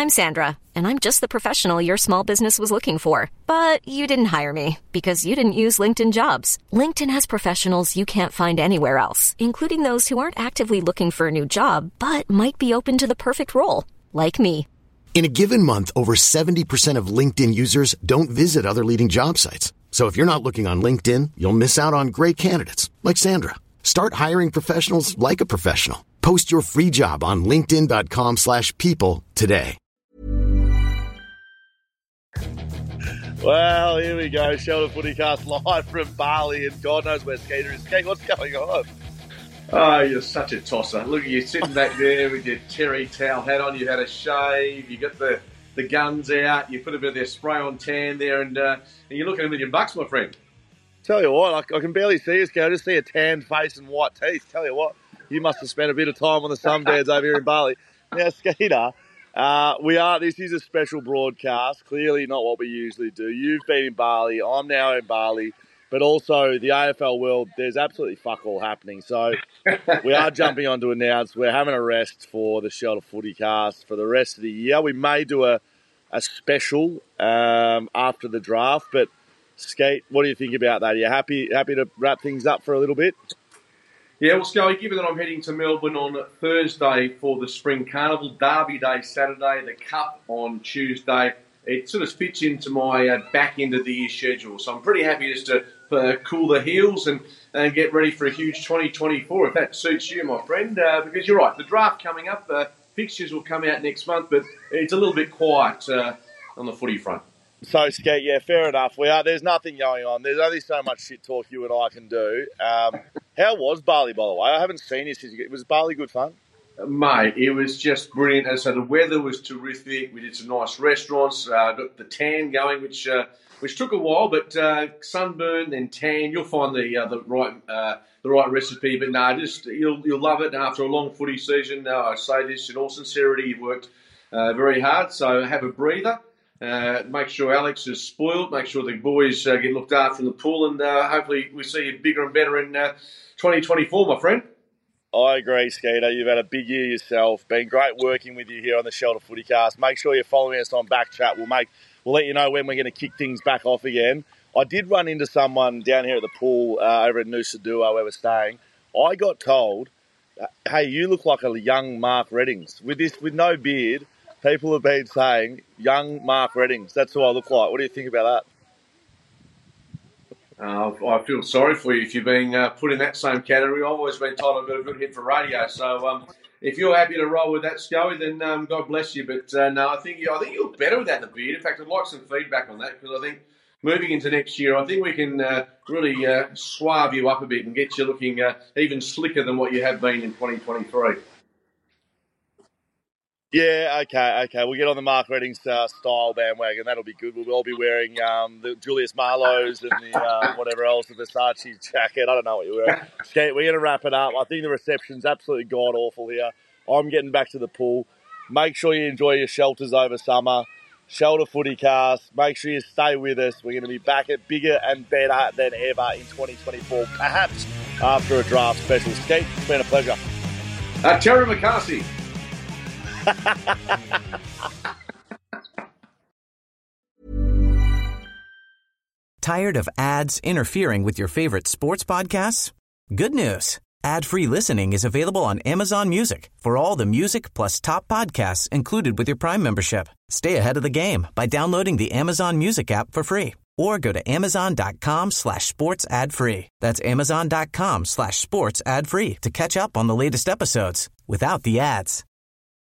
I'm Sandra, and I'm just the professional your small business was looking for. But you didn't hire me because you didn't use LinkedIn Jobs. LinkedIn has professionals you can't find anywhere else, including those who aren't actively looking for a new job, but might be open to the perfect role, like me. In a given month, over 70% of LinkedIn users don't visit other leading job sites. So if you're not looking on LinkedIn, you'll miss out on great candidates like Sandra. Start hiring professionals like a professional. Post your free job on linkedin.com/people today. Well, here we go. Shelter Footycast live from Bali, and God knows where Skeeter is. Skate, what's going on? Oh, you're such a tosser. Look at you sitting back there with your terry towel hat on. You had a shave. You got the guns out. You put a bit of their spray on tan there, and you're looking at a million bucks, my friend. Tell you what, I can barely see you, Skate. I just see a tanned face and white teeth. Tell you what, you must have spent a bit of time on the sunbeds over here in Bali. Now, Skeeter, this is a special broadcast. Clearly not what we usually do. You've been in Bali. I'm now in Bali. But also the AFL world, there's absolutely fuck all happening. So we are jumping on to announce we're having a rest for the Shelter Footycast for the rest of the year. We may do a special after the draft. But, Skate, what do you think about that? Are you happy to wrap things up for a little bit? Yeah, well, Scully, given that I'm heading to Melbourne on Thursday for the Spring Carnival, Derby Day Saturday, the Cup on Tuesday, it sort of fits into my back end of the year schedule. So I'm pretty happy just to cool the heels and get ready for a huge 2024, if that suits you, my friend. Because you're right, the draft coming up, fixtures will come out next month, but it's a little bit quiet on the footy front. So, Skate, yeah, fair enough. There's nothing going on. There's only so much shit talk you and I can do. How was Bali, by the way? I haven't seen you since you... Was Bali good fun? Mate, it was just brilliant. And so the weather was terrific. We did some nice restaurants. Got the tan going, which took a while, but sunburn then tan. You'll find the right recipe. But no, just you'll love it. And after a long footy season, I say this in all sincerity, you've worked very hard. So have a breather. Make sure Alex is spoiled. Make sure the boys get looked after in the pool, and hopefully we see you bigger and better in 2024, my friend. I agree, Skeeter. You've had a big year yourself. Been great working with you here on the Shelter Footycast. Make sure you're following us on Backchat. We'll let you know when we're going to kick things back off again. I did run into someone down here at the pool over at Nusa Dua where we're staying. I got told, hey, you look like a young Mark Reddings. With no beard, people have been saying, young Mark Reddings. That's who I look like. What do you think about that? I feel sorry for you if you're being put in that same category. I've always been told I've got a good hit for radio. So if you're happy to roll with that, Scully, then God bless you. But no, I think you look better without the beard. In fact, I'd like some feedback on that, because I think moving into next year, I think we can really suave you up a bit and get you looking even slicker than what you have been in 2023. Yeah, okay. We'll get on the Mark Reddings style bandwagon. That'll be good. We'll all be wearing the Julius Marlowe's and the whatever else, the Versace jacket. I don't know what you're wearing. Okay, we're going to wrap it up. I think the reception's absolutely god-awful here. I'm getting back to the pool. Make sure you enjoy your shelters over summer. Shelter Footycast. Make sure you stay with us. We're going to be back at bigger and better than ever in 2024, perhaps after a draft special. Skate, it's been a pleasure. Terry McCarthy. Tired of ads interfering with your favorite sports podcasts? Good news. Ad-free listening is available on Amazon Music for all the music plus top podcasts included with your Prime membership. Stay ahead of the game by downloading the Amazon Music app for free, or go to amazon.com/sports ad free. That's amazon.com/sports ad free to catch up on the latest episodes without the ads.